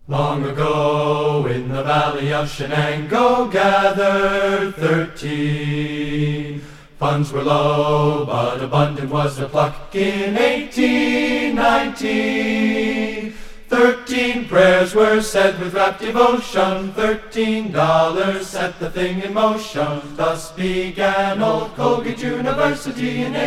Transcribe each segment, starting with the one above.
Long ago in the valley of Shenango gathered 13. Funds were low, but abundant was the pluck in 1819. 13 prayers were said with rapt devotion, $13 set the thing in motion. Thus began old Colgate University in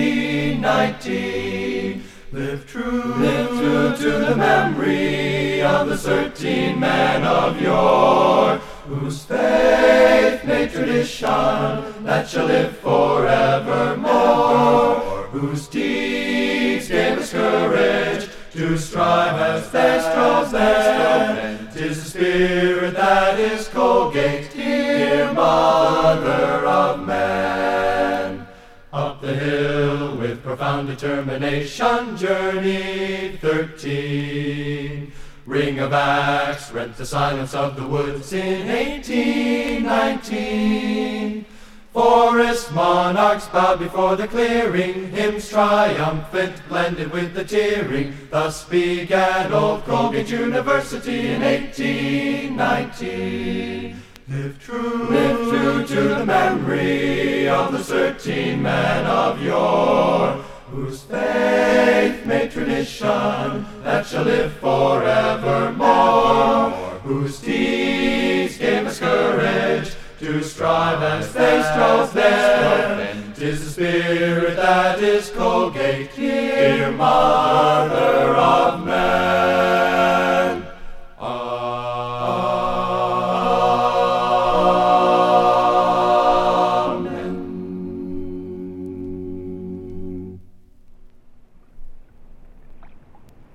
1819. Live true to the memory of the 13 men of yore, whose faith made tradition that shall live forevermore, whose deeds gave us courage to strive as they strove then. 'Tis the spirit that is Colgate, dear mother of men. Up the hill with profound determination journeyed 13. Ring of axe rent the silence of the woods in 1819. Forest monarchs bowed before the clearing, hymns triumphant blended with the tearing. Thus began old Colgate University in 1819. Live true to the memory of the 13 men of yore, whose faith made tradition that shall live forevermore, whose deeds gave us courage to strive as they strove then. 'Tis the spirit that is Colgate, dear mother of men.